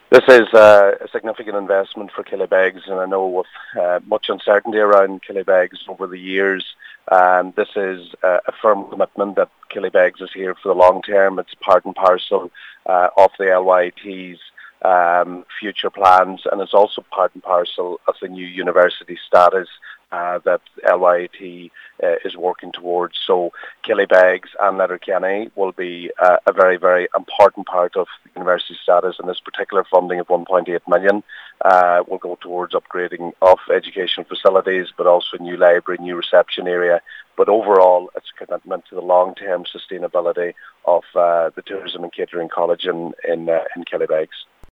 This is a significant investment for Killybegs, and I know with much uncertainty around Killybegs over the years, this is a firm commitment that Killybegs is here for the long term. It's part and parcel of the LYT's future plans, and it's also part and parcel of the new university status that LYT is working towards. So Killybegs and Letterkenny will be a very, very important part of the university status, and this particular funding of 1.8 million will go towards upgrading of educational facilities, but also new library, new reception area. But overall, it's a commitment to the long-term sustainability of the Tourism and Catering College in Killybegs.